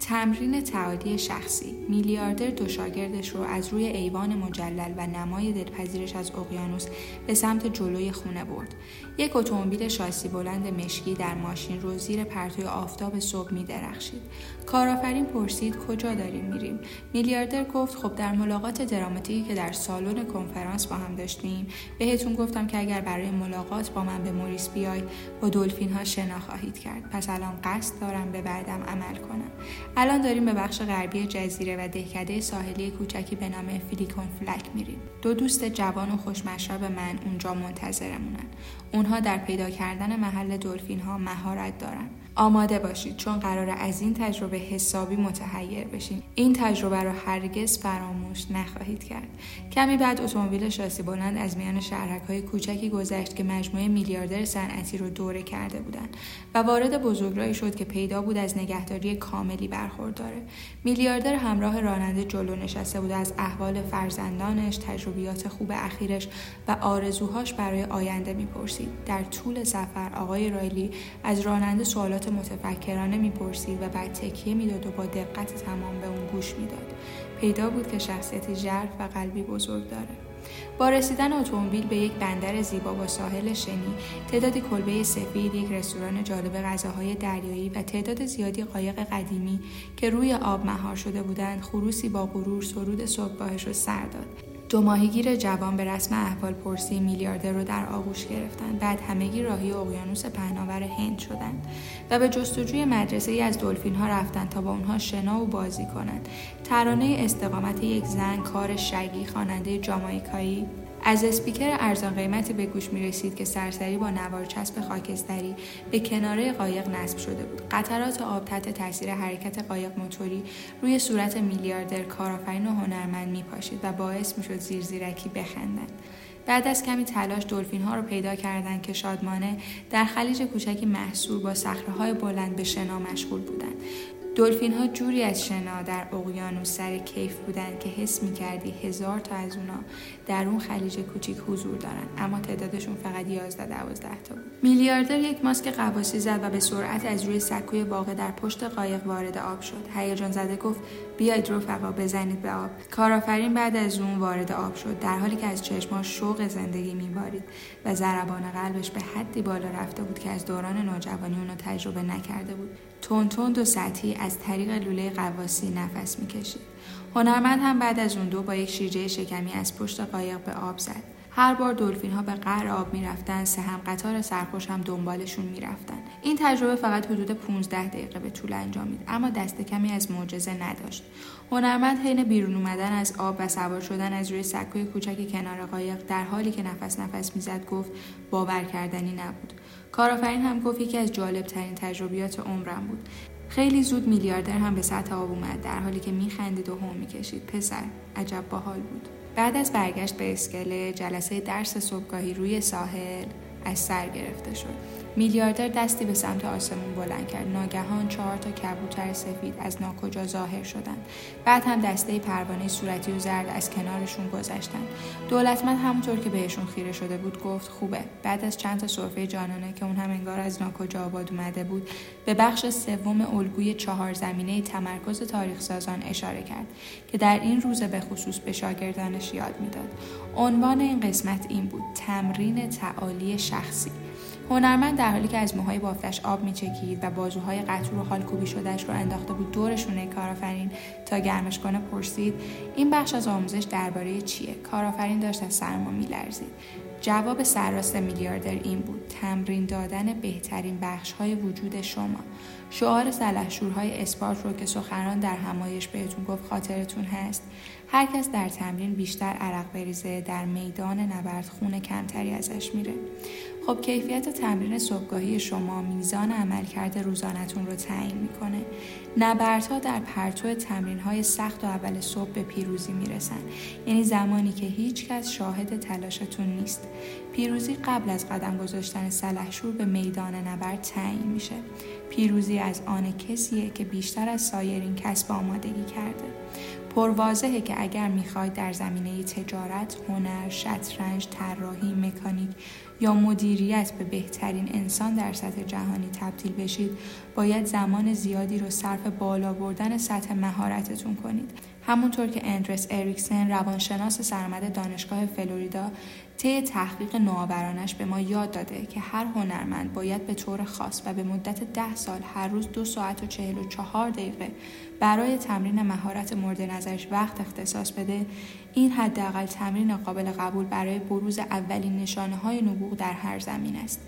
تمرین تعالی شخصی. میلیاردر دو شاگردش رو از روی ایوان مجلل و نمای دلپذیرش از اقیانوس به سمت جلوی خونه برد. یک اتومبیل شاسی بلند مشکی در ماشین رو زیر پرتوی آفتاب صبح می‌درخشید. کارآفرین پرسید کجا داریم میریم؟ میلیاردر گفت خب در ملاقات دراماتیکی که در سالن کنفرانس با هم داشتیم بهتون گفتم که اگر برای ملاقات با من به موریس بیاید با دلفین‌ها شنا خواهید کرد. پس الان قصد دارم به وعدم عمل کنم. الان داریم به بخش غربی جزیره و دهکده ساحلی کوچکی به نام فیلیکون فلک میریم. دو دوست جوان و خوشمشرب من اونجا منتظرمونن. اونها در پیدا کردن محل دلفین‌ها مهارت دارن. آماده باشید چون قراره از این تجربه حسابی متحیر بشین. این تجربه رو هرگز فراموش نخواهید کرد. کمی بعد اتومبیل شاسی بلند از میان شهرک‌های کوچکی گذشت که مجموعه میلیاردر صنعتی رو دوره کرده بودند و وارد بزرگراهی شد که پیدا بود از نگهداری کاملی برخورداره. میلیاردر همراه راننده جلو نشسته بود و از احوال فرزندانش، تجربیات خوب اخیرش و آرزوهاش برای آینده میپرسید. در طول سفر آقای رایلی از راننده سوالات متفکرانه میپرسید و بعد تکیه میداد و با دقت تمام به اون گوش میداد. پیدا بود که شخصیتی ژرف و قلبی بزرگ داره. با رسیدن اتومبیل به یک بندر زیبا با ساحل شنی، تعدادی کلبه سفید، یک رستوران جالب غذاهای دریایی و تعداد زیادی قایق قدیمی که روی آب مهار شده بودند، خروسی با غرور سرود صبحگاهش رو سر داد. دو ماهیگیر جوان به رسم احوال پرسی میلیاردر رو در آغوش گرفتند. بعد همگی راهی اقیانوس پهناور هند شدند و به جستجوی مدرسه‌ای از دلفین‌ها رفتند تا با اونها شنا و بازی کنند. ترانه استقامت یک زن، کار شگی، خواننده جامائیکایی، از اسپیکر ارزان قیمتی به گوش می رسید که سرسری با نوار چسب خاکستری به کناره قایق نصب شده بود. قطرات آب تحت تاثیر حرکت قایق موتوری روی صورت میلیاردر کارآفرین و هنرمند می پاشید و باعث می شد زیرزیرکی بخندند. بعد از کمی تلاش دلفین‌ها رو پیدا کردند که شادمانه در خلیج کوچکی محصور با صخره‌های بلند به شنا مشغول بودند. دلفین‌ها جوری از شنا در اقیانوس سر کیف بودند که حس می‌کردی 1000 تا از اونا در اون خلیج کوچیک حضور دارن، اما تعدادشون فقط 11-12 تا بود. میلیاردر یک ماسک غواصی زد و به سرعت از روی سکوی واقع در پشت قایق وارد آب شد. هیجان زده گفت بیاید رفقا بزنید به آب. کارآفرین بعد از اون وارد آب شد در حالی که از چشماش شوق زندگی می‌بارید و ضربان قلبش به حدی بالا رفته بود که از دوران نوجوانی اونو تجربه نکرده بود. تند و سطحی از طریق لوله غواصی نفس می‌کشید. هنرمند هم بعد از اون دو با یک شیرجه شکمی از پشت قایق به آب زد. هر بار دلفین‌ها به قعر آب می‌رفتن، سهم قطار سرخوش هم دنبالشون می‌رفتن. این تجربه فقط حدود 15 دقیقه به طول انجامید، اما دست کمی از معجزه نداشت. هنرمند حین بیرون اومدن از آب و سوار شدن از روی سکوی کوچک کنار قایق در حالی که نفس می‌زد گفت باور کردنی نبود. کارآفرین هم گفت یکی از جالب‌ترین تجربیات عمرم بود. خیلی زود میلیاردر هم به سطح آب اومد در حالی که میخندید و هم میکشید. پسر عجب باحال بود. بعد از برگشت به اسکله، جلسه درس صبحگاهی روی ساحل از سر گرفته شد. میلیاردر دستی به سمت آسمون بلند کرد. ناگهان 4 تا کبوتر سفید از ناکجا ظاهر شدند. بعد هم دسته پروانه صورتی و زرد از کنارشون گذشتند. دولتمند همونطور که بهشون خیره شده بود گفت خوبه. بعد از چند تا سرفه جانانه که اون هم انگار از ناکجا آباد اومده بود، به بخش سوم الگوی 4 زمینه تمرکز تاریخ سازان اشاره کرد که در این روز به خصوص به شاگردانش یاد میداد. عنوان این قسمت این بود: تمرین تعالی شخصی. هنرمند در حالی که از موهای بافتش آب میچکید و بازوهای قطور و خالکوبی شدهش رو انداخته بود دور شونه کارآفرین تا گرمش کنه پرسید این بخش از آموزش درباره چیه؟ کارآفرین داشت از سرما میلرزید. جواب سرراست میلیاردر این بود: تمرین دادن بهترین بخش‌های وجود شما. شعار سلحشورهای اسپارت رو که سخنران در همایش بهتون گفت خاطرتون هست؟ هر کس در تمرین بیشتر عرق بریزه در میدان نبرد خون کمتری ازش میره. خب کیفیت تمرین صبحگاهی شما میزان عملکرد روزانه‌تون رو تعیین میکنه. نبردها در پرتو تمرین‌های سخت و اول صبح به پیروزی میرسن. یعنی زمانی که هیچ کس شاهد تلاشتون نیست. پیروزی قبل از قدم گذاشتن سلحشور به میدان نبرد تعیین میشه. پیروزی از آن کسیه که بیشتر از سایرین کسب آمادگی کرده. پرواضحه که اگر میخواید در زمینه تجارت، هنر، شطرنج، طراحی، مکانیک یا مدیریت به بهترین انسان در سطح جهانی تبدیل بشید، باید زمان زیادی رو صرف بالا بردن سطح مهارتتون کنید. همونطور که اندرس اریکسن، روانشناس سرمد دانشگاه فلوریدا، طی تحقیق نوآورانش به ما یاد داده که هر هنرمند باید به طور خاص و به مدت 10 سال هر روز 2 ساعت و 44 دقیقه برای تمرین مهارت مورد نظرش وقت اختصاص بده، این حداقل تمرین قابل قبول برای بروز اولین نشانه‌های نبوغ در هر زمین است.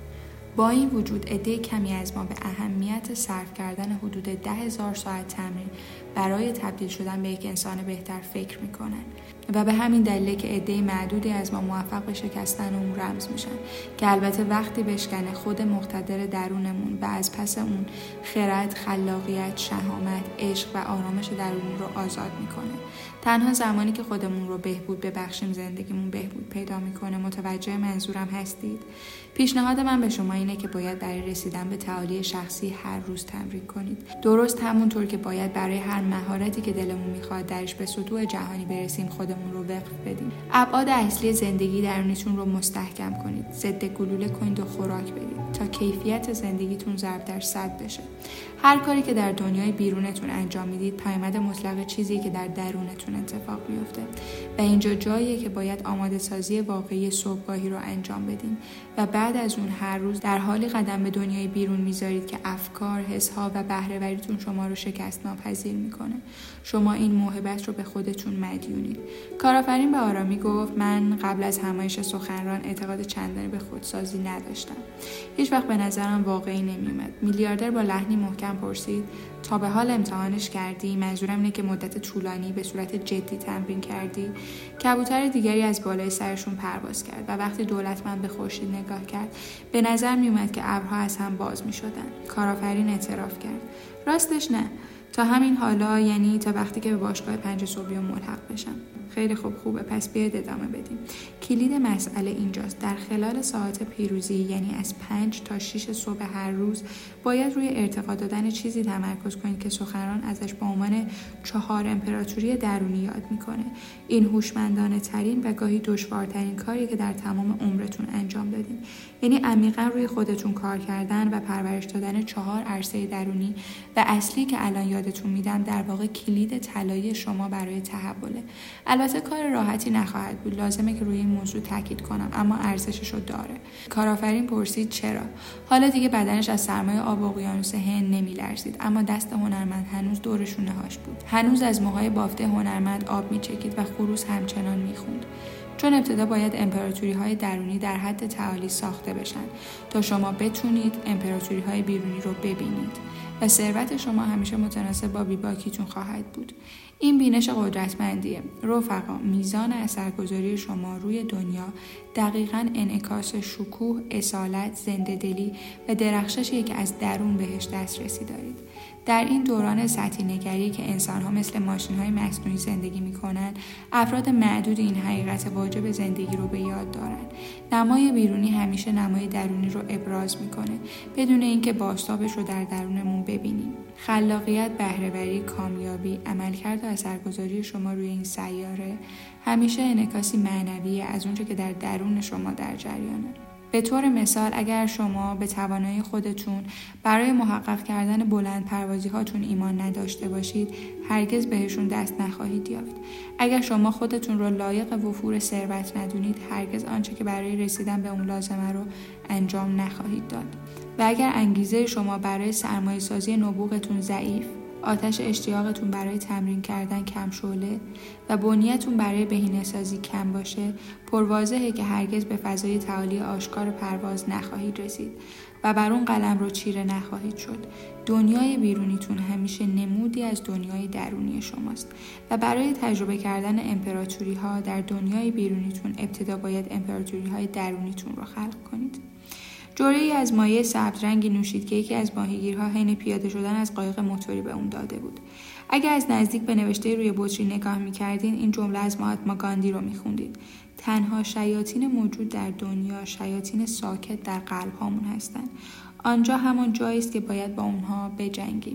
با این وجود عده کمی از ما به اهمیت صرف کردن حدود 10,000 ساعت تمرین برای تبدیل شدن به یک انسان بهتر فکر میکنن و به همین دلیل که عده معدودی از ما موفق به شکستن اون رمز میشن که البته وقتی بشکنه خود مقتدر درونمون و از پس اون خرد، خلاقیت، شهامت، عشق و آرامش درونی رو آزاد میکنه. تنها زمانی که خودمون رو بهبود ببخشیم زندگیمون بهبود پیدا میکنه. متوجه منظورم هستید؟ پیشنهاد من به شما اینه که باید برای رسیدن به تعالی شخصی هر روز تمرین کنید. درست همونطور که باید برای هر مهارتی که دلمون میخواد درش به سطوح جهانی برسیم خودمون رو وقف بدیم. ابعاد اصلی زندگی درونیتون رو مستحکم کنید. ضد گلوله کنید و خوراک بدید تا کیفیت زندگیتون ضرب در 100 بشه. هر کاری که در دنیای بیرونتون انجام میدید پیامد مطلق چیزی که در درونتون اتفاق میفته و اینجا جاییه که باید آماده سازی واقعی صبحگاهی رو انجام بدین و بعد از اون هر روز در حالی قدم به دنیای بیرون میذارید که افکار، حسها و بهره‌وریتون شما رو شکست ناپذیر میکنه. شما این موهبت رو به خودتون مدیونید. کارآفرین به آرامی گفت: من قبل از همایش سخنران اعتقاد چندانی به خودسازی نداشتم. هیچ وقت به نظرم واقعی نمیومد. میلیاردر با لحنی محکم پرسید: تا به حال امتحانش کردی؟ منظورم اینه که مدت طولانی به صورت جدی تمرین کردی؟ کبوتر دیگری از بالای سرشون پرواز کرد و وقتی دولتمند به خورشید نگاه کرد به نظر میومد که ابرها از هم باز میشدن. کارآفرین اعتراف کرد: راستش نه، تا همین حالا، یعنی تا وقتی که به باشگاه 5 صبح ملحق بشم. خیلی خوبه، پس بیاید ادامه بدیم. کلید مسئله اینجاست. در خلال ساعات پیروزی، یعنی از 5 تا 6 صبح هر روز، باید روی ارتقا دادن چیزی تمرکز کنید که سخنران ازش با عنوان 4 امپراتوری درونی یاد میکنه. این هوشمندانه ترین و گاهی دشوارترین کاری که در تمام عمرتون انجام دادین. یعنی عمیقا روی خودتون کار کردن و پرورش دادن 4 عرصه درونی و اصلی که الان یادتون میدم در واقع کلید طلایی شما برای تحوله. البته کار راحتی نخواهد بود، لازمه که روی این موضوع تاکید کنم، اما ارزششو داره. کارآفرین پرسید: چرا؟ حالا دیگه بدنش از سرمای آب اقیانوس هند نمیلرزید، اما دست هنرمند هنوز دور شونه‌هاش بود. هنوز از موهای بافته هنرمند آب میچکید و خروس همچنان میخوند. چون ابتدا باید امپراتوری‌های درونی در حد تعالی ساخته بشن تا شما بتونید امپراتوری‌های بیرونی رو ببینید و ثروت شما همیشه متناسب با بیباکیتون خواهد بود. این بینش قدرتمندیه. رفقا، میزان اثرگذاری شما روی دنیا دقیقاً انعکاس شکوه، اصالت، زنده‌دلی و درخششی که از درون بهش دسترسی دارید. در این دوران سطحی نگری که انسان‌ها مثل ماشین‌های مصنوعی زندگی می‌کنن، افراد معدود این حقیقت واجب زندگی رو به یاد دارن. نمای بیرونی همیشه نمای درونی رو ابراز می‌کنه، بدون اینکه بازتابش رو در درونمون ببینیم. خلاقیت، بهره‌وری، کامیابی، عملکرد و اثرگذاری شما روی این سیاره همیشه انعکاسی معنوی از اونچه که در درون شما در جریانه. به طور مثال، اگر شما به توانایی خودتون برای محقق کردن بلند پروازی هاتون ایمان نداشته باشید، هرگز بهشون دست نخواهید یافت. اگر شما خودتون رو لایق وفور ثروت ندونید، هرگز آنچه که برای رسیدن به اون لازمه رو انجام نخواهید داد. و اگر انگیزه شما برای سرمایه سازی نبوغتون ضعیف، آتش اشتیاقتون برای تمرین کردن کم شعله و بنیتون برای بهینه‌سازی کم باشه، پرواضحه که هرگز به فضای تعالی آشکار پرواز نخواهید رسید و بر اون قلم رو چیره نخواهید شد. دنیای بیرونیتون همیشه نمودی از دنیای درونی شماست و برای تجربه کردن امپراتوری ها در دنیای بیرونیتون ابتدا باید امپراتوری های درونیتون رو خلق کنید. جرعه‌ای از مایع سبز رنگی نوشید که یکی از ماهیگیرها حین پیاده شدن از قایق موتوری به اون داده بود. اگر از نزدیک به نوشته روی بطری نگاه می‌کردین، این جمله از مهاتما گاندی رو می‌خوندید: تنها شیاطین موجود در دنیا شیاطین ساکت در قلب‌هامون هستن. آنجا همان جایی است که باید با اونها بجنگیم.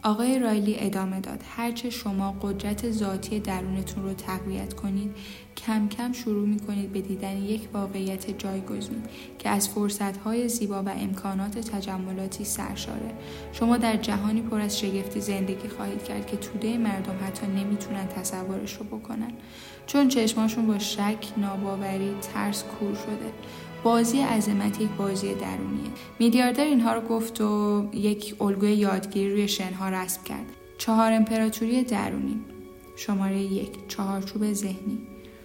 آقای رایلی ادامه داد: هرچه شما قدرت ذاتی درونتون رو تقویت کنید، کم کم شروع می‌کنید به دیدن یک واقعیت جایگزین که از فرصت‌های زیبا و امکانات تجملاتی سرشاره. شما در جهانی پر از شگفتی زندگی خواهید کرد که توده مردم حتی نمیتونن تصورش رو بکنن، چون چشماشون با شک، ناباوری، ترس کور شده. بازی عظمت یک بازی درونیه. میلیاردر اینها رو گفت و یک الگوی یادگیری روی شنها رسم کرد. 4 امپراتوری درونی. شماره 1 چهارچوب ذهنی.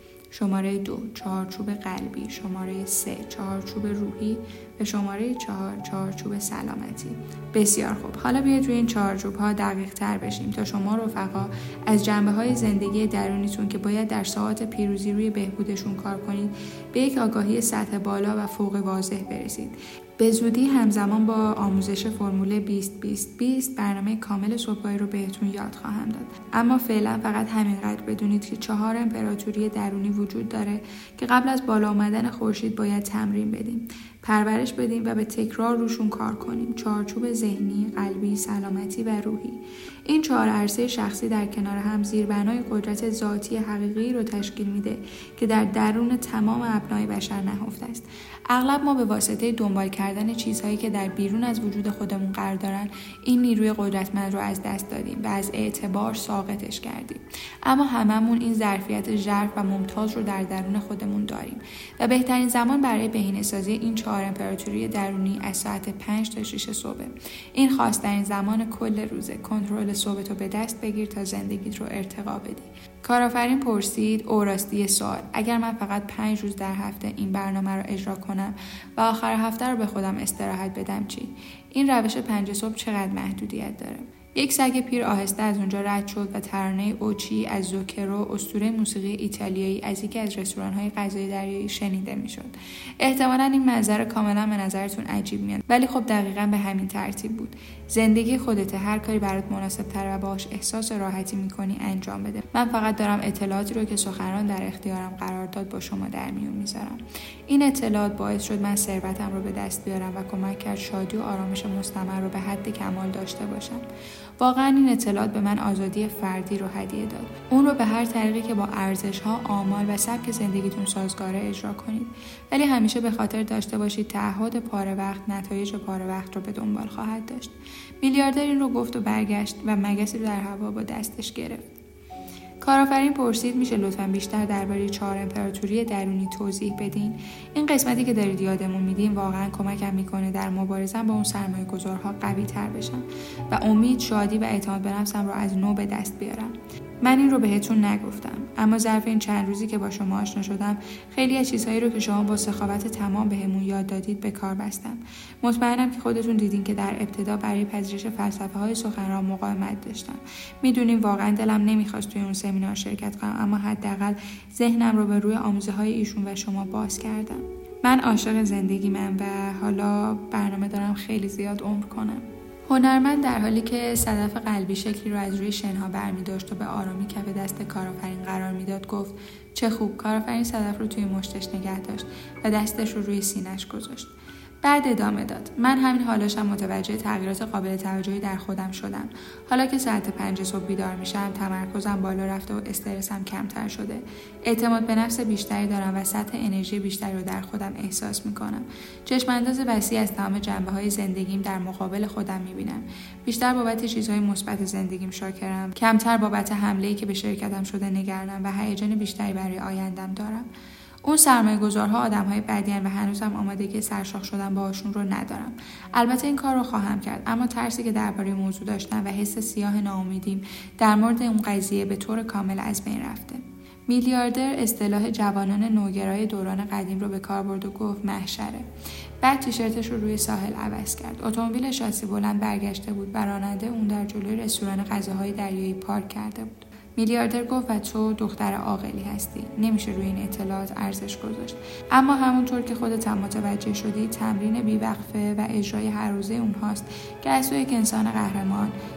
شماره 2 چهارچوب قلبی. شماره 3 چهارچوب روحی و شماره 4 چهارچوب سلامتی. بسیار خوب. حالا بیاید روی این چهارچوب‌ها دقیق تر بشیم تا شما رفقا از جنبه‌های زندگی درونیتون که باید در ساعات پیروزی روی بهبودشون کار کنید به یک آگاهی سطح بالا و فوق واضح برسید. به زودی همزمان با آموزش فرمول 20-20-20 برنامه کامل صبحگاهی رو بهتون یاد خواهم داد. اما فعلا فقط همینقدر بدونید که 4 امپراتوری درونی وجود داره که قبل از بالا آمدن خورشید باید تمرین بدیم، پرورش بدیم و به تکرار روشون کار کنیم. چهارچوب ذهنی، قلبی، سلامتی و روحی. این 4 عرصه شخصی در کنار هم زیربنای قدرت ذاتی حقیقی رو تشکیل میده که در درون تمام ابنای بشر نهفته است. اغلب ما به واسطه دنبال کردن چیزهایی که در بیرون از وجود خودمون قرار دارن این نیروی قدرتمند رو از دست دادیم و از اعتبار ساقطش کردیم. اما هممون این ظرفیت ژرف و ممتاز رو در درون خودمون داریم و بهترین زمان برای بهینه‌سازی این 4 امپراتوری درونی از ساعت 5 تا 6 صبح. این خاص‌ترین زمان کل روزه. کنترل صبحتو به دست بگیر تا زندگیت رو ارتقا بدی. کارآفرین پرسید: او راستی سوال، اگر من فقط 5 روز در هفته این برنامه رو اجرا کنم و آخر هفته رو به خودم استراحت بدم چی؟ این روش 5 صبح چقدر محدودیت داره؟ یک سگ پیر آهسته از اونجا رد شد و ترانه اوچی از زوکرو، اسطوره موسیقی ایتالیایی از یکی از رستوران‌های غذای دریایی شنیده میشد. احتمالاً این منظر کاملا به نظرتون عجیب میاد، ولی خب دقیقاً به همین ترتیب بود. زندگی خودته، هر کاری برات مناسب‌تر و باهاش احساس راحتی می‌کنی انجام بده. من فقط دارم اطلاعاتی رو که سخنران در اختیارم قرار داد با شما در میون میذارم. این اطلاعات باعث شد من ثروتم رو به دست بیارم و کمک کرد شادی و آرامش مستمر رو به حد کمال داشته باشم. واقعا این اطلاعات به من آزادی فردی رو هدیه داد. اون رو به هر طریقی که با ارزش‌ها، آمال و سبک زندگیتون سازگاره اجرا کنید. ولی همیشه به خاطر داشته باشید تعهد پاره وقت نتایج پاره وقت رو به دنبال خواهد داشت. میلیاردر این رو گفت و برگشت و مگسی رو در هوا با دستش گرفت. کارآفرین پرسید: میشه لطفاً بیشتر درباره 4 امپراتوری درونی توضیح بدین؟ این قسمتی که دارید یادمون میدین واقعاً کمکم میکنه در مبارزم با اون سرمایه‌گذارها قوی تر بشم و امید، شادی و اعتماد به نفسم رو از نو به دست بیارم. من این رو بهتون نگفتم، اما ظرف این چند روزی که با شما آشنا شدم خیلی از چیزهایی رو که شما با سخاوت تمام بهمون یاد دادید به کار بستم. مطمئنم که خودتون دیدین که در ابتدا برای پذیرش فلسفه‌های سخنران مقاومت داشتم. میدونیم واقعا دلم نمیخواست توی اون سمینار شرکت کنم، اما حداقل ذهنم رو به روی آموزه‌های ایشون و شما باز کردم. من عاشق زندگیمم و حالا برنامه دارم خیلی زیاد عمر کنم. هنرمند در حالی که صدف قلبی شکلی رو از روی شنها برمی داشت و به آرامی کف دست کارآفرین قرار میداد گفت: چه خوب. کارآفرین صدف رو توی مشتش نگه داشت و دستش رو روی سینه‌اش گذاشت. بعد ادامه داد: من همین حالاشم متوجه تغییرات قابل توجهی در خودم شدم. حالا که ساعت 5 صبح بیدار میشم تمرکزم بالا رفته و استرسم کمتر شده. اعتماد به نفس بیشتری دارم و سطح انرژی بیشتری رو در خودم احساس میکنم. چشمانداز وسیع از تمام جنبه‌های زندگیم در مقابل خودم میبینم. بیشتر بابت چیزهای مثبت زندگیم شاکرم، کمتر بابت حمله‌ای که به شرکتم شده نگرانم و هیجان بیشتری برای آینده‌ام دارم. اون سرمایه‌گذارها آدم‌های بدی‌اند و هنوزم آمادگی سرشاخ شدن باهاشون رو ندارم. البته این کار رو خواهم کرد، اما ترسی که درباره موضوع داشتم و حس سیاه ناامیدیم در مورد اون قضیه به طور کامل از بین رفته. میلیاردر اصطلاح جوانان نوگرای دوران قدیم رو به کار برد و گفت محشره. بعد تیشرتش رو روی ساحل عوض کرد. اتومبیل شاسی بلند برگشته بود و راننده اون در جلوی رستوران غذاهای دریایی پارک کرده بود. میلیاردر گفت: و تو دختر عاقلی هستی. نمیشه روی این اطلاعات ارزش گذاشت. اما همونطور که خودت هم متوجه شدی تمرین بیوقفه و اجرای هر روزه اونهاست که از تو یک انسان قهرمان،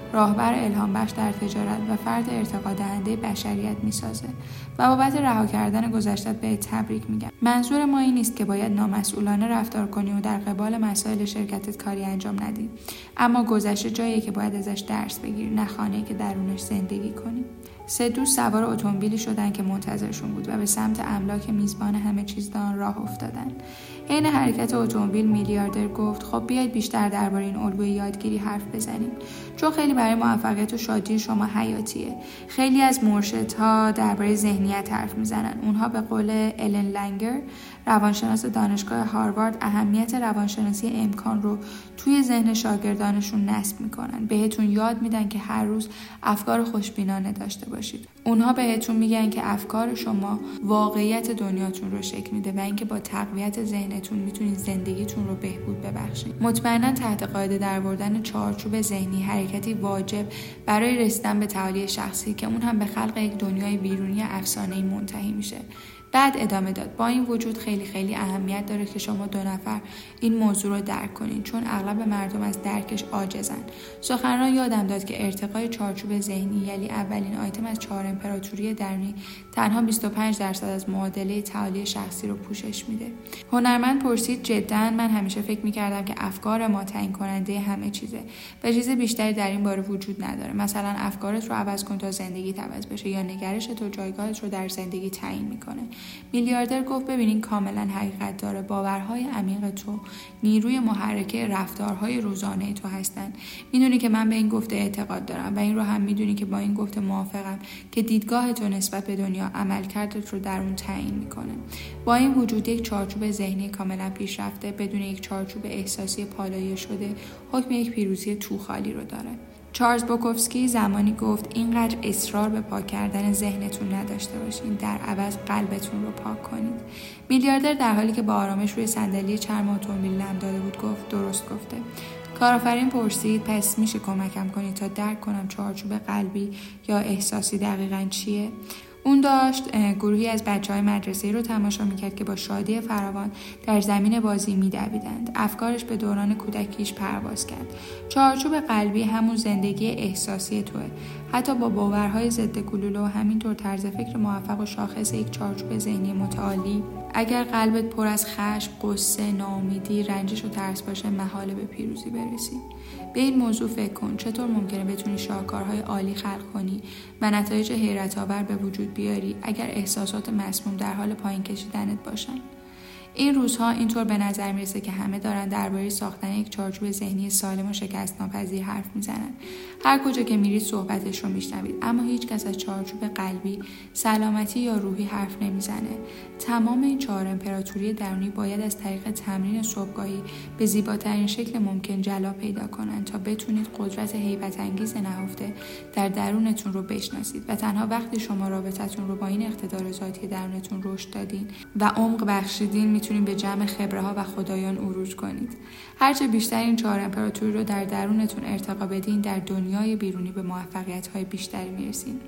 راهبر الهام بخش در تجارت و فرد ارتقا دهنده بشریت میسازه و بابت رها کردن گذشتت به تبریک میگم. منظور ما این نیست که باید نامسئولانه رفتار کنی و در قبال مسائل شرکتت کاری انجام ندی، اما گذشته جاییه که باید ازش درس بگیری، نه خانه‌ای که درونش زندگی کنی. 3 دوست سوار اتومبیلی شدن که منتظرشون بود و به سمت املاک میزبان همه چیز دان راه افتادن. حین حرکت اتومبیل میلیاردر گفت خب بیاید بیشتر درباره این الگوی یادگیری حرف بزنیم، چون خیلی برای موفقیت و شادی شما حیاتیه. خیلی از مرشدها درباره ذهنیت حرف میزنن. اونها به قول الن لنگر، روانشناس دانشگاه هاروارد، اهمیت روانشناسی امکان رو توی ذهن شاگردانشون نصب میکنن. بهتون یاد میدن که هر روز افکار خوشبینانه داشته باشید. اونها بهتون میگن که افکار شما واقعیت دنیاتون رو شکل میده و اینکه با تقویت ذهنتون میتونید زندگیتون رو بهبود ببخشید. مطمئنا تحت قاعده درآوردن چارچوب ذهنی حرکتی واجب برای رسیدن به تعالی شخصی که اون هم به خلق یک دنیای بیرونی افسانه‌ای منتهی میشه. بعد ادامه داد با این وجود خیلی اهمیت داره که شما 2 نفر این موضوع رو درک کنین، چون اغلب مردم از درکش عاجزن. سخنران یادم داد که ارتقای چارچوب ذهنی یعنی اولین آیتم از 4 امپراتوری درونی تنها 25% از معادله تعالی شخصی رو پوشش میده. هنرمند پرسید جدا من همیشه فکر میکردم که افکار ما تعیین کننده همه چیزه و چیز بیشتری در این باره وجود نداره. مثلا افکارت رو عوض کن تا زندگیت عوض بشه، یا نگرشت و جایگاهت رو در زندگی تعیین میکنه. میلیاردر گفت ببینین کاملا حقیقت داره. باورهای عمیق تو نیروی محرکه رفتارهای روزانه تو هستن. میدونی که من به این گفته اعتقاد دارم و این رو هم میدونی که با این گفته موافقم که دیدگاه تو نسبت به دنیا عملکردت رو در اون تعیین میکنه. با این وجود یک چارچوب ذهنی کاملا پیشرفته بدون یک چارچوب احساسی پالایه شده حکم یک پیروزی توخالی رو داره. چارلز بوکوفسکی زمانی گفت اینقدر اصرار به پاک کردن ذهنتون نداشته باشین، در عوض قلبتون رو پاک کنید. میلیاردر در حالی که با آرامش روی صندلی چرم اتومبیل لم داده بود گفت درست گفته. کارآفرین پرسید پس میشه کمکم کنید تا درک کنم چارچوب قلبی یا احساسی دقیقاً چیه؟ اون داشت گروهی از بچه‌های مدرسه‌ای رو تماشا می‌کرد که با شادی فراوان در زمین بازی می‌دویدند. افکارش به دوران کودکیش پرواز کرد. چارچوب قلبی همون زندگی احساسی توه. حتی با باورهای ضد گلوله و همینطور طرز فکر موفق و شاخص یک چارچوب ذهنی متعالی، اگر قلبت پر از خشم، غصه، ناامیدی، رنجش و ترس باشه محاله به پیروزی برسی. به این موضوع فکر کن. چطور ممکنه بتونی شاهکارهای عالی خلق کنی و نتایج حیرت‌آور به وجود بیاری اگر احساسات مسموم در حال پایین کشیدنت باشن؟ این روزها اینطور به نظر میرسه که همه دارن درباره ساختن یک چارچوب ذهنی سالم و شکست ناپذیر حرف میزنن. هر کجا که میرید صحبتش رو میشنوید، اما هیچ کس از چارچوب قلبی، سلامتی یا روحی حرف نمیزنه. تمام این 4 امپراتوری درونی باید از طریق تمرین صبحگاهی به زیباترین شکل ممکن جلا پیدا کنن تا بتونید قدرت هیبت انگیز نهفته در درونتون رو بشناسید و تنها وقتی شما رابطتون رو با این اقتدار ذاتی درونتون رشد دادین و عمق بخشیدین میتونید به جمع خبره‌ها و خدایان عروج کنید. هرچه بیشتر این 4 امپراتوری رو در درونتون ارتقا بدین، در دنیای بیرونی به موفقیت‌های بیشتری میرسین.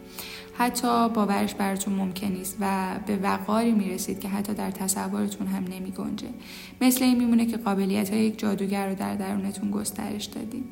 حتی باورش براتون ممکن نیست و به وقاری میرسید که حتی در تصورتون هم نمیگنجه. مثل این میمونه که قابلیت‌های یک جادوگر رو در درونتون گسترش دادین.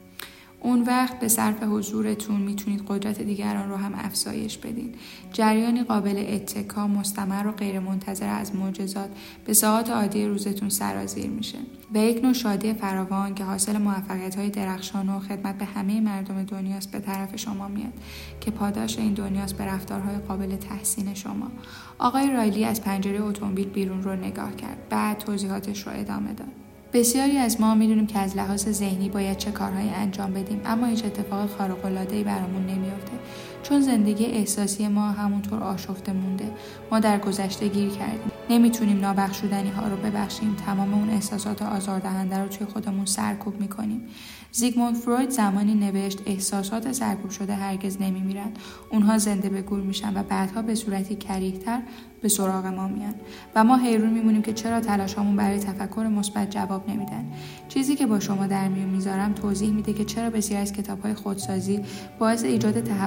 اون وقت به صرف حضورتون میتونید قدرت دیگران رو هم افزایش بدین. جریانی قابل اتکا، مستمر و غیر منتظر از معجزات به ساعات عادی روزتون سرازیر میشه. به یک نوع شادی فراوان که حاصل موفقیت‌های درخشان و خدمت به همه مردم دنیاست به طرف شما میاد که پاداش این دنیاست به رفتارهای قابل تحسین شما. آقای رایلی از پنجره اتومبیل بیرون رو نگاه کرد. بعد توضیحاتش رو ادامه داد. بسیاری از ما میدونیم که از لحاظ ذهنی باید چه کارهایی انجام بدیم، اما هیچ اتفاق خارق‌العاده‌ای برامون نمیافته، چون زندگی احساسی ما همونطور آشفته مونده. ما در گذشته گیر کردیم، نمیتونیم نابخشودنی ها رو ببخشیم، تمام اون احساسات آزاردهنده رو توی خودمون سرکوب میکنیم. زیگموند فروید زمانی نوشت احساسات سرکوب شده هرگز نمیمیرن، اونها زنده به گور میشن و بعدها به صورتی کریه‌تر به سراغ ما میان و ما حیرون میمونیم که چرا تلاشامون برای تفکر مثبت جواب نمیدن. چیزی که با شما در میون میذارم توضیح میده که چرا بسیاری از کتاب‌های خودسازی باعث ایجاد تحول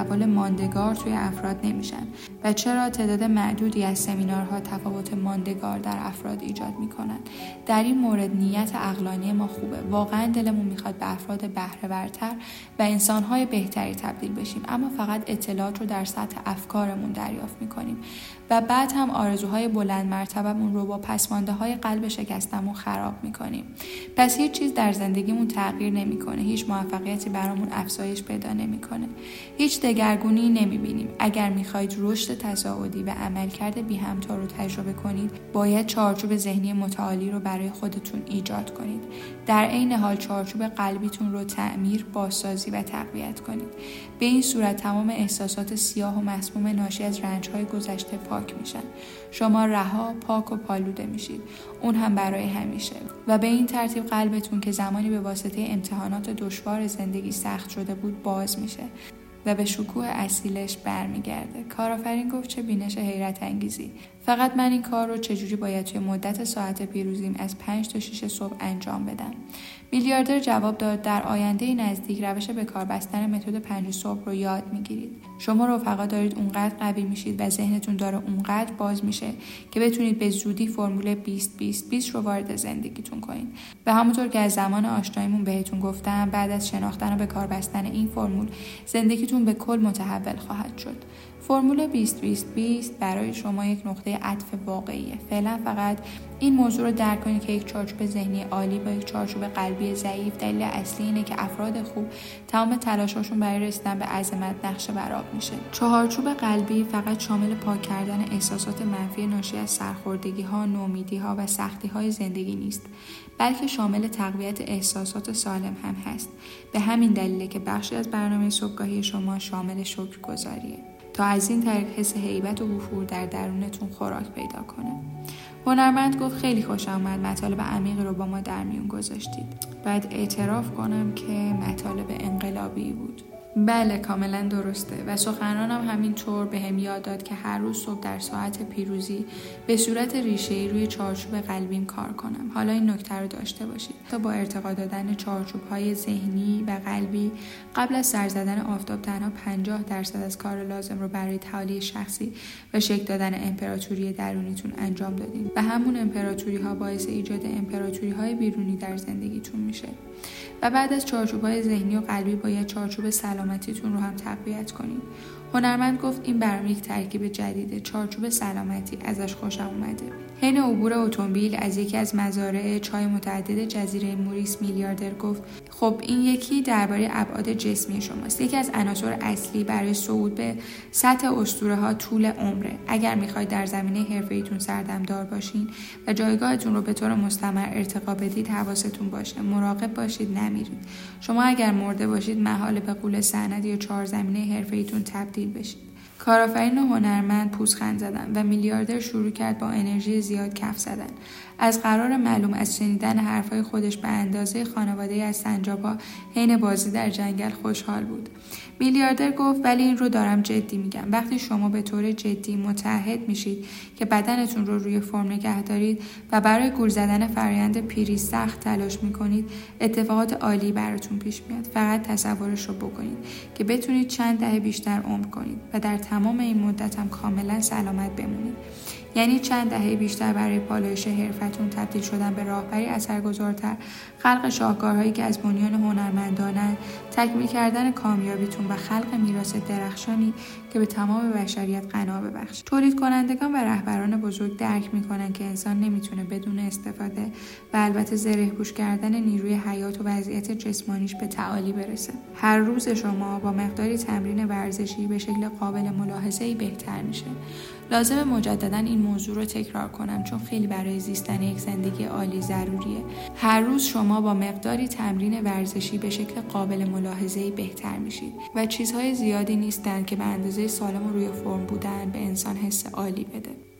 ماندگار توی افراد نمیشن و چرا تعداد معدودی از سمینارها تفاوت ماندگار در افراد ایجاد میکنن. در این مورد نیت عقلانی ما خوبه. واقعا دلمون میخواد به افراد بهره‌ورتر و انسانهای بهتری تبدیل بشیم، اما فقط اطلاعات رو در سطح افکارمون دریافت میکنیم و بعد هم آرزوهای بلند مرتبمون رو با پسمانده‌های قلب شکستمون خراب میکنیم. پس هیچ چیز در زندگیمون تغییر نمیکنه، هیچ موفقیتی برامون افزایش پیدا نمیکنه، هیچ دگرگونی نمیبینیم. اگر میخواید رشد تصاعدی و عملکرد بی همتا رو تجربه کنید، باید چارچوب ذهنی متعالی رو برای خودتون ایجاد کنید. در عین حال چارچوب قلبیتون رو تعمیر، بازسازی و تقویت کنید. به این صورت تمام احساسات سیاه و مسموم ناشی از رنج‌های گذشته پاک میشن. شما رها، پاک و پالوده میشید، اون هم برای همیشه. و به این ترتیب قلبتون که زمانی به واسطه امتحانات دشوار زندگی سخت شده بود باز میشه و به شکوه اصیلش برمیگرده. کارآفرین گفت چه بینش حیرت انگیزی. فقط من این کار رو چجوری باید توی مدت ساعت پیروزیم از 5 تا 6 صبح انجام بدم؟ میلیاردر جواب داد در آینده نزدیک روش به کار بستن متد 5 صبح رو یاد میگیرید. شما رفقا دارید اونقدر قوی میشید و ذهنتون داره اونقدر باز میشه که بتونید به زودی فرمول 20-20-20 رو وارد زندگیتون کنید. و همونطور که از زمان آشناییمون بهتون گفتم، بعد از شناختن و به کار بستن این فرمول زندگیتون به کل متحول خواهد شد. فرمول 20-20-20 برای شما یک نقطه عطف واقعیه. فعلا فقط این موضوع رو درک کنید که یک چارچوب ذهنی عالی با یک چارچوب قلبی ضعیف، دلیل اصلی اینه که افراد خوب تمام تلاششون برای رسیدن به عظمت نقشه برآب میشه. چارچوب قلبی فقط شامل پاک کردن احساسات منفی ناشی از سرخوردگی‌ها، نومیدی‌ها و سختی‌های زندگی نیست، بلکه شامل تقویت احساسات سالم هم هست. به همین دلیله که بخشی از برنامه صبحگاهی شما شامل شکرگزاریه تا از این طریق حس هیبت و وفور در درونتون خوراک پیدا کنه. هنرمند گفت خیلی خوشم اومد مطالب عمیقی رو با ما در میون گذاشتید. باید اعتراف کنم که مطالب انقلابی بود. بله، کاملا درسته و سخنرانم همینطور به هم یاد داد که هر روز صبح در ساعت پیروزی به صورت ریشه‌ای روی چارچوب قلبیم کار کنم. حالا این نکته رو داشته باشید تا با ارتقا دادن چارچوب‌های ذهنی و قلبی قبل از سر زدن آفتاب تنها 50% از کار لازم رو برای تعالی شخصی و شکل دادن امپراتوری درونیتون انجام دادین و همون امپراتوری‌ها باعث ایجاد امپراتوری‌های بیرونی در زندگیتون میشه. و بعد از چارچوب‌های ذهنی و قلبی باید چارچوب سلامتیتون رو هم تقویت کنید. هنرمند گفت این برام یک ترکیب جدیده، چارچوب سلامتی، ازش خوشم اومده. حین عبور اتومبیل از یکی از مزارع چای متعدد جزیره موریس، میلیاردر گفت خب این یکی درباره ابعاد جسمی شماست. یکی از عناصر اصلی برای صعود به سطح اسطوره‌ها طول عمره. اگر میخواید در زمینه حرفه‌ایتون سردمدار باشین و جایگاهتون رو به طور مستمر ارتقا بدید، حواستون باشه، مراقب باشید نمیرید. شما اگر مرده باشید محال به غول سند یا 4 زمینه حرفه‌ایتون تبدیل بشید. کارآفرین و هنرمند پوزخند زدن و میلیاردر شروع کرد با انرژی زیاد کف زدن. از قرار معلوم از شنیدن حرفای خودش به اندازه خانواده از سنجاب‌ها حین بازی در جنگل خوشحال بود. میلیاردر گفت ولی این رو دارم جدی میگم. وقتی شما به طور جدی متعهد میشید که بدنتون رو روی فرم نگه دارید و برای گول زدن فرآیند پیری سخت تلاش میکنید، اتفاقات عالی براتون پیش میاد. فقط تصورش رو بکنید که بتونید چند دهه بیشتر عمر کنید و در تمام این مدت هم کاملا سلامت بمونید. یعنی چند دهه بیشتر برای پالایش حرفتون، تبدیل شدن به راهبری اثرگذارتر، خلق شاهکارهایی که از بنیان هنرمندانند، تکمیل کردن کامیابیتون و خلق میراث درخشانی که به تمام بشریت غنا ببخشید. تولید کنندگان و رهبران بزرگ درک میکنن که انسان نمیتونه بدون استفاده و البته زره‌پوش کردن نیروی حیات و وضعیت جسمانیش به تعالی برسه. هر روز شما با مقداری تمرین ورزشی به شکل قابل ملاحظه‌ای بهتر میشه. لازم مجددا این موضوع رو تکرار کنم چون خیلی برای زیستن یک زندگی عالی ضروریه. هر روز شما با مقداری تمرین ورزشی به شکل قابل ملاحظه‌ای بهتر میشید و چیزهای زیادی نیستن که به اندازه سالم و روی فرم بودن به انسان حس عالی بده.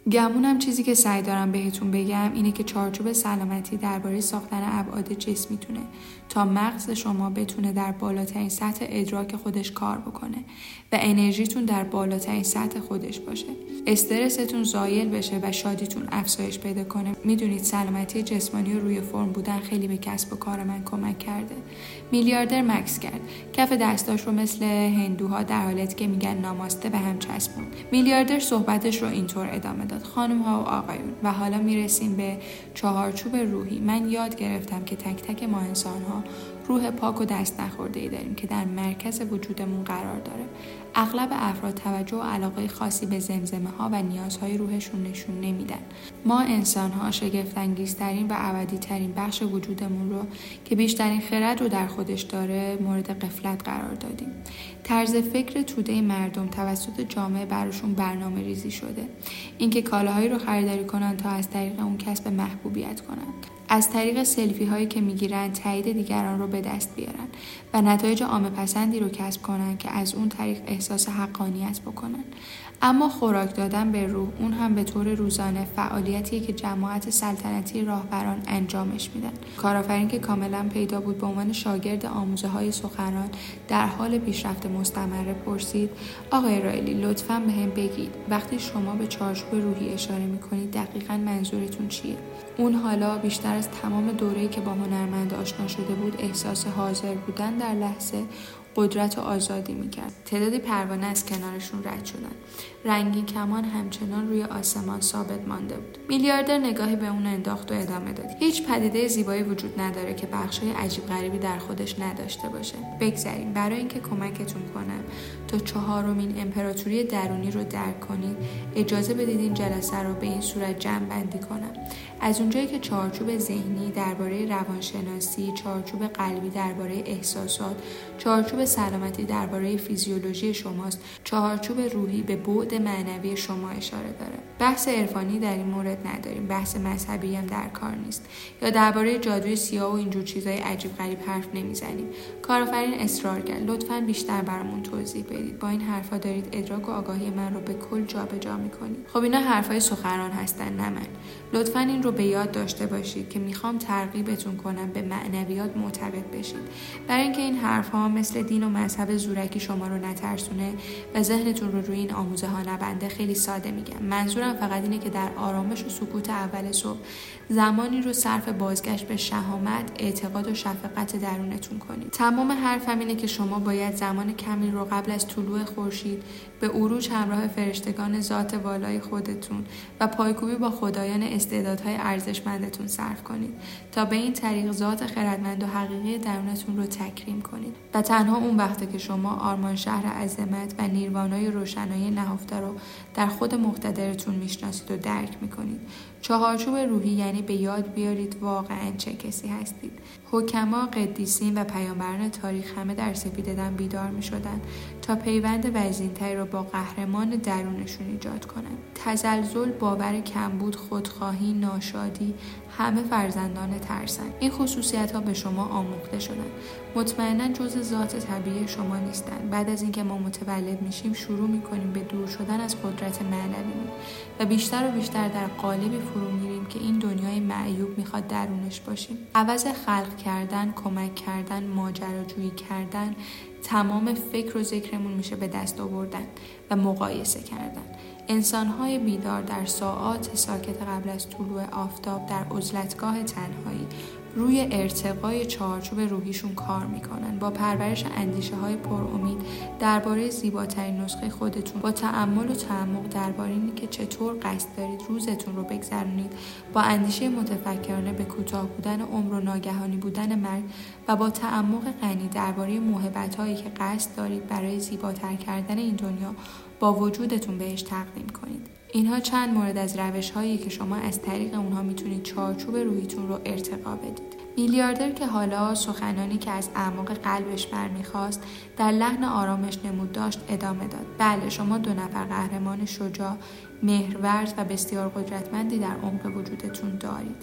گمونم چیزی که سعی دارم بهتون بگم اینه که چارچوب سلامتی درباره ساختن ابعاد جسمیتونه تا مغز شما بتونه در بالاترین سطح ادراک خودش کار بکنه و انرژیتون در بالاترین سطح خودش باشه. استرستون زایل بشه و شادیتون افزایش پیدا کنه. میدونید سلامتی جسمانی و روی فرم بودن خیلی به کسب و کار من کمک کرده. میلیاردر مکث کرد. کف دستاش رو مثل هندوها در حالتی که میگن ناماسته به هم چسبون. میلیاردر صحبتش رو اینطور ادامه داد: خانم ها و آقایون، و حالا میرسیم به چهارچوب روحی. من یاد گرفتم که تک تک ما انسان ها روح پاک و دست نخورده‌ای داریم که در مرکز وجودمون قرار داره. اغلب افراد توجه و علاقه خاصی به زمزمه ها و نیازهای روحشون نشون نمیدن. ما انسان ها شگفت‌انگیزترین و ابدی ترین بخش وجودمون رو که بیشترین خرد رو در خودش داره مورد غفلت قرار دادیم. طرز فکر توده مردم توسط جامعه براشون برنامه ریزی شده. اینکه کالاهایی رو خریداری کنن تا از طریق اون کسب محبوبیت کنن. از طریق سلفی هایی که میگیرن تایید دیگران رو به دست بیارن و نتایج عامه پسندی رو کسب کنن که از اون طریق احساس حقانیت بکنن. اما خوراک دادن به روح، اون هم به طور روزانه، فعالیتیه که جماعت سلطنتی راهبران انجامش میدن. کارآفرین که کاملا پیدا بود به عنوان شاگرد آموزه های سخنران در حال پیشرفت مستمر پرسید: آقای رایلی، لطفاً بهم بگید وقتی شما به چارچوب روحی اشاره میکنید دقیقاً منظورتون چیه؟ اون حالا بیشتر از تمام دوره‌ای که با هنرمند آشنا شده بود احساس حاضر بودن در لحظه، قدرت و آزادی میکرد. تعدادی پروانه از کنارشون رد شدن. رنگین کمان همچنان روی آسمان ثابت مانده بود. میلیاردر نگاهی به اون انداخت و ادامه داد: هیچ پدیده زیبایی وجود نداره که بخشای عجیب غریبی در خودش نداشته باشه. بگذریم برای اینکه کمکتون کنم تا 4مین امپراتوری درونی رو درک کنید، اجازه بدید این جلسه رو به این صورت جمع بندی کنم. از اونجایی که چارچوب ذهنی درباره روانشناسی، چارچوب قلبی درباره احساسات، چارچوب سلامتی درباره فیزیولوژی شماست، چارچوب روحی به بعد معنوی شما اشاره داره. بحث عرفانی در این مورد نداریم، بحث مذهبی هم در کار نیست، یا درباره جادوی سیاه و اینجور چیزای عجیب غریب حرف نمیزنیم. کارآفرین اصرار کرد: لطفاً بیشتر برامون توضیح بدید. با این حرفا دارید ادراک و آگاهی من رو به کل جابجا میکنید. خب اینا حرفای سخنران هستن، نه من. لطفاً این رو به یاد داشته باشید که میخوام ترغیبتون کنم به معنویات معتقد بشید، برای اینکه این حرفها مثل دین و مذهب زورکی شما رو نترسونه و ذهنتون رو روی این آموزه ها نبنده. خیلی ساده میگم. منظورم فقط اینه که در آرامش و سکوت اول صبح زمانی رو صرف بازگشت به شهامت، اعتقاد و شفقت درونتون کنید. تمام حرفم اینه که شما باید زمان کمی رو قبل از طلوع خورشید به عروج همراه فرشتگان ذات والای خودتون و پایکوبی با خدایان استعدادهای ارزشمندتون صرف کنید تا به این طریق ذات خردمند و حقیقی درونتون رو تکریم کنید. و تنها اون وقته که شما آرمان شهر عظمت و نیروانای روشنایی نهفته رو در خود مقتدرتون میشناسید و درک میکنید. چهارچوب روحی یعنی به یاد بیارید واقعا چه کسی هستید. حکما، قدیسین و پیامبران تاریخ همه در سپیده‌دم بیدار میشدن تا پیوند وزین‌تری رو با قهرمان درونشون ایجاد کنن. تزلزل، باور کمبود، خودخواهی، ناشادی، همه فرزندان ترسن. این خصوصیت ها به شما آموخته شدن. مطمئنا جزء ذات طبیعی شما نیستن. بعد از اینکه ما متولد میشیم شروع میکنیم به دور شدن از قدرت معنویمون و بیشتر و بیشتر در قالبی فرو میریم که این دنیای معیوب میخواد درونش باشیم. عوض خلق کردن، کمک کردن، ماجراجویی کردن، تمام فکر و ذکرمون میشه به دست آوردن و مقایسه کردن. انسان‌های بیدار در ساعات ساکت قبل از طلوع آفتاب در عزلتگاه تنهایی روی ارتقای چارچوب روحیشون کار میکنن، با پرورش اندیشه‌های پرامید درباره زیباترین نسخه خودتون، با تأمل و تعمق درباره اینی که چطور قصد دارید روزتون رو بگذرونید، با اندیشه متفکرانه به کوتاه بودن عمر و ناگهانی بودن مرگ و با تعمق غنی درباره موهبت‌هایی که قصد دارید برای زیباتر کردن این دنیا با وجودتون بهش تقدیم کنید. اینها چند مورد از روش‌هایی که شما از طریق اونها میتونید چارچوب روحیتون رو ارتقا بدید. میلیاردر که حالا سخنانی که از اعماق قلبش برمیخواست در لحن آرامش نمود داشت ادامه داد: بله، شما 2 نفر قهرمان شجاع، مهرورز و بسیار قدرتمندی در عمق وجودتون دارید.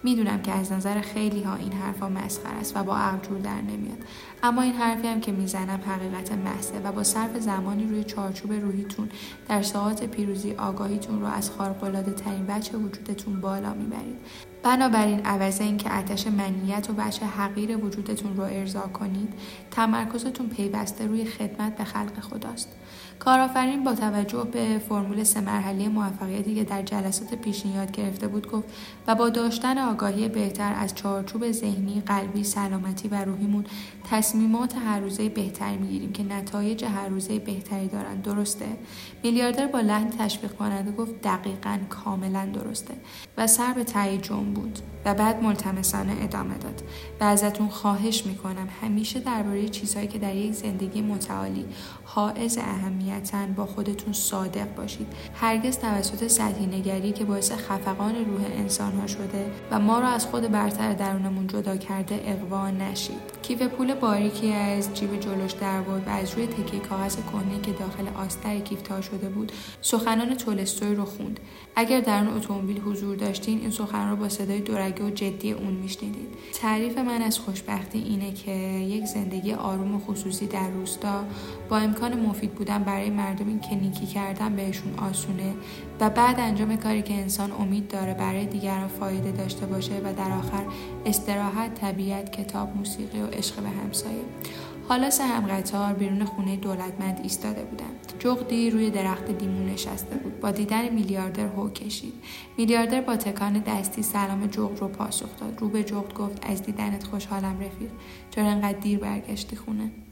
میدونم که از نظر خیلی ها این حرفا مسخره است و با عقل جور در نمیاد، اما این حرفی هم که میزنم حقیقت محضه و با صرف زمانی روی چارچوب روحیتون در ساعات پیروزی آگاهیتون رو از خارق‌العاده ترین وجه وجودتون بالا میبرید. بنابراین عوض این که آتش منیت و وجه حقیر وجودتون رو ارضا کنید، تمرکزتون پیوسته روی خدمت به خلق خداست. کارآفرین با توجه به فرمول 3 مرحله موفقیتی که در جلسات پیشین یاد گرفته بود گفت و با داشتن آگاهی بهتر از چارچوب ذهنی، قلبی، سلامتی و روحیمون تصمیمات هر روزه بهتری میگیریم که نتایج هر روزه بهتری دارن. درسته؟ میلیاردر با لحن تشویق کننده گفت دقیقاً، کاملا درسته و سر به تایید بود و بعد ملتمسانه ادامه داد. و ازتون خواهش میکنم همیشه درباره چیزهایی که در یک زندگی متعالی حائز اهمیتن با خودتون صادق باشید. هرگز توسط سطحی نگری که باعث خفقان روح انسانها شده و ما را از خود برتر درونمون جدا کرده اغوا نشید. کیف پول باریکی از جیب جلوش درآورد و از روی تکه کاغذ کهنه‌ای که داخل آستر کیف تا شده بود سخنان تولستوی رو خوند. اگر در اون اتومبیل حضور داشتین این سخن رو با صدای دورگه و جدی اون میشنیدید. تعریف من از خوشبختی اینه که یک زندگی آروم و خصوصی در روستا با امکان مفید بودن برای مردمی که نیکی کردن بهشون آسونه و بعد انجام کاری که انسان امید داره برای دیگران فایده داشته باشه و در آخر استراحت، طبیعت، کتاب، موسیقی و عشق به همسایه. حالا 3 همقطار بیرون خونه دولتمند ایستاده بودند. جغدی روی درخت لیمو نشسته بود. با دیدن میلیاردر هو کشید. میلیاردر با تکان دستی سلام جغد رو پاسخ داد. رو به جغد گفت از دیدنت خوشحالم رفیق. چرا انقدر دیر برگشتی خونه؟